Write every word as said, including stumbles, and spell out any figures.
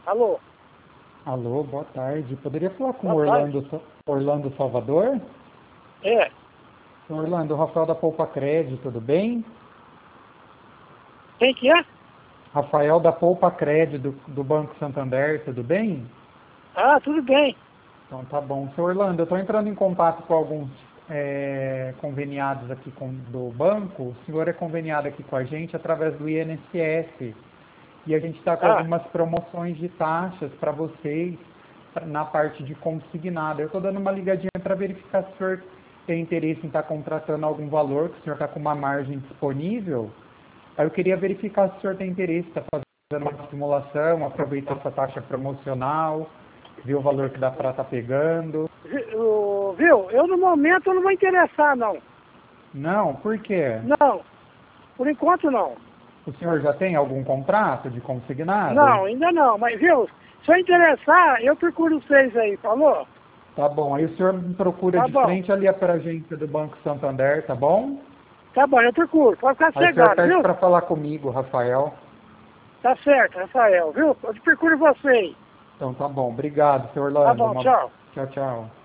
Alô? Alô, boa tarde. Poderia falar com o Boa tarde. Orlando, Sa- Orlando Salvador? É. Senhor Orlando, Rafael da Poupa Crédito, tudo bem? Quem que é? Rafael da Poupa Crédito, do, do Banco Santander, tudo bem? Ah, tudo bem. Então tá bom. Senhor Orlando, eu estou entrando em contato com alguns é, conveniados aqui com, do banco. O senhor é conveniado aqui com a gente através do I N S S. E a gente está com Ah, algumas promoções de taxas para vocês pra- na parte de consignado. Eu estou dando uma ligadinha para verificar se o senhor tem interesse em estar contratando algum valor, que o senhor está com uma margem disponível. Aí eu queria verificar se o senhor tem interesse, está fazendo uma simulação, aproveitar essa taxa promocional, ver o valor que dá para estar pegando. vi- o- viu? Eu no momento não vou interessar, não. Não, por quê? Não. Por enquanto, não. O senhor já tem algum contrato de consignado? Não, ainda não. Mas, viu? Se eu interessar, eu procuro vocês aí, falou? Tá bom, aí o senhor me procura Tá de bom. frente ali para a agência do Banco Santander, tá bom? Tá bom, eu procuro. Pode ficar Aí o senhor cegado, pede viu? para falar comigo, Rafael. Tá certo, Rafael, viu? Eu procuro você aí. Então tá bom, obrigado, senhor Tá Orlando. bom, Uma... tchau. Tchau, tchau.